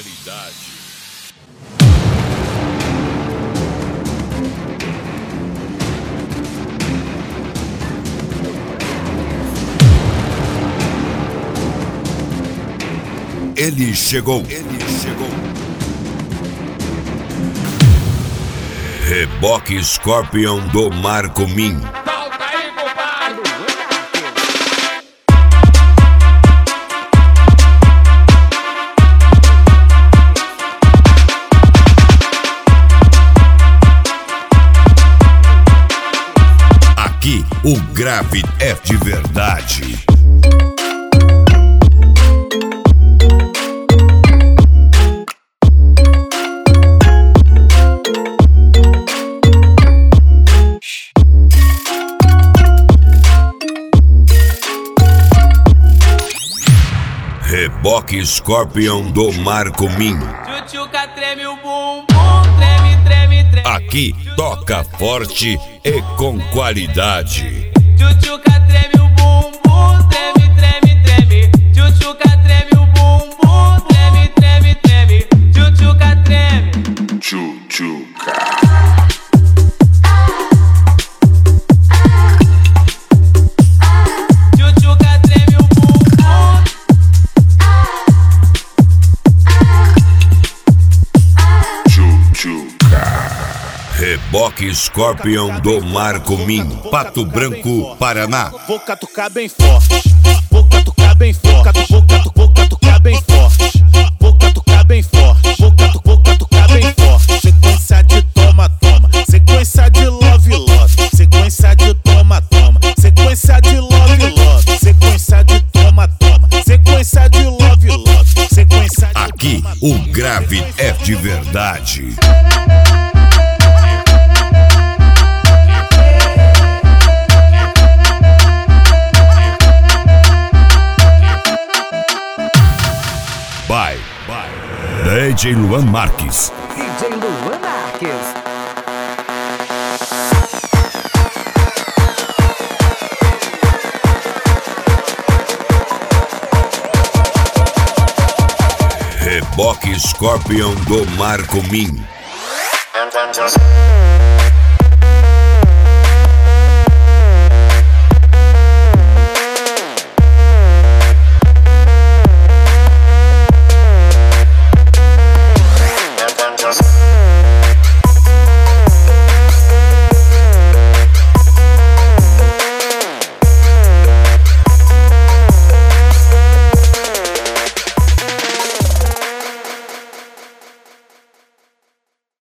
qualidade. Ele chegou. Reboque Scorpion do Marco Min. Solta aí, compadre! Aqui o grave é de verdade. Reboque Scorpion do Marco Min. Tchutchuca treme o bumbum, treme. Aqui toca forte e com qualidade. Tchutchuca treme o bumbum, treme. Tchutchuca treme o bumbum, treme. Tchutchuca treme. Tchutchuca. Tchutchuca treme o bumbum. Tchutchuca. Reboque Scorpion do Marco Min. Pato Branco, Paraná. Vou catucar bem forte. Vou catucar bem forte. Vou catucar bem forte. Vou catucar bem forte. Vou catucar bem forte. Sequência de toma. Sequência de love. Sequência de toma. Sequência de love. Sequência de toma. Sequência de love. Sequência de Aqui o grave é de verdade. Vai. DJ Luan Marques. DJ Luan Marques. Reboque Scorpion do Marco Min.